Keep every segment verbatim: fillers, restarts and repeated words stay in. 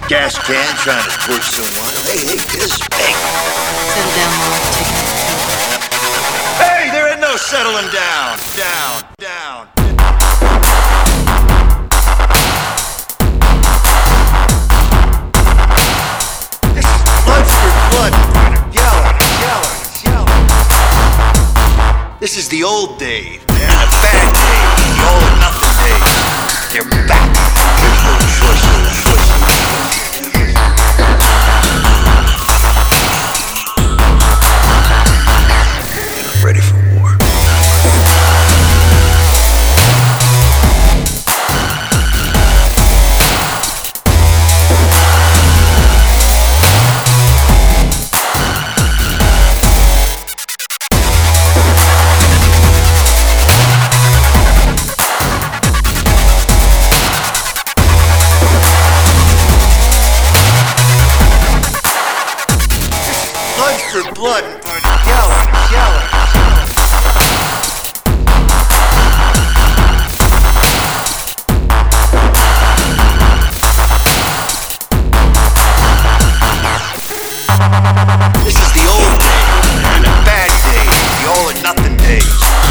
gas can trying to torch someone. Hey, hey, this hey. Settle down, Mom. Take another pill. Hey, there ain't no settling down, down, down. This is blood for blood. Yelling, yelling, yelling. This is the old Dave and the bad Dave, the all or nothing Dave. They're back. There's no choice, no choice, no choice. And I'm ready for war. Blood for blood, yelling, yelling. This is the old days and the bad days, the all or nothing days.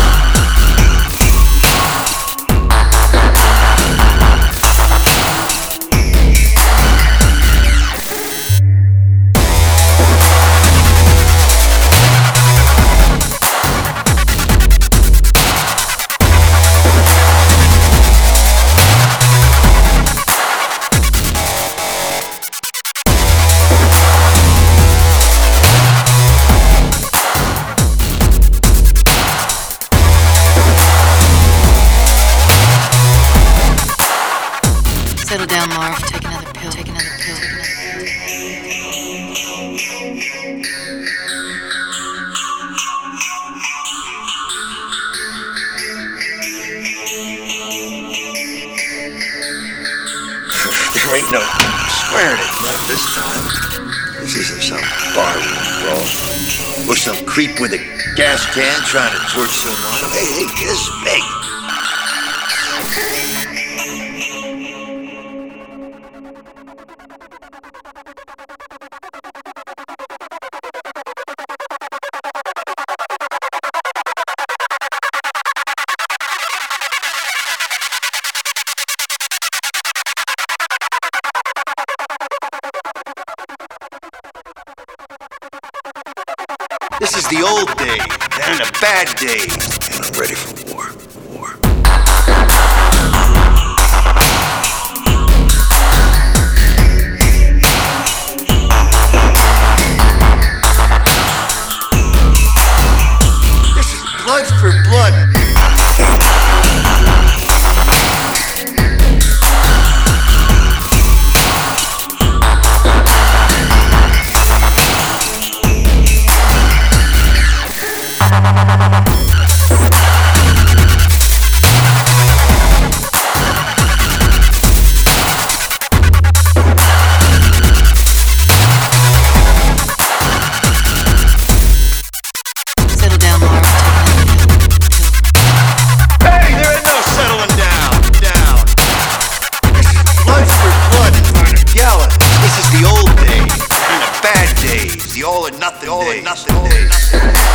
Settle down, Marv. Take another pill. Take another pill. Take another pill. There ain't no squaring it right this time. This isn't some barroom brawl or some creep with a gas can trying to torch someone. Hey, hey, this big. This is the old Dave and the bad Dave, and I'm ready for war. War. This is blood for blood. Settle down, Marv. Take another pill. Hey, there ain't no settling down, down. This is blood for blood, yelling. This is the old days and the bad days, the all or nothing, all or nothing days.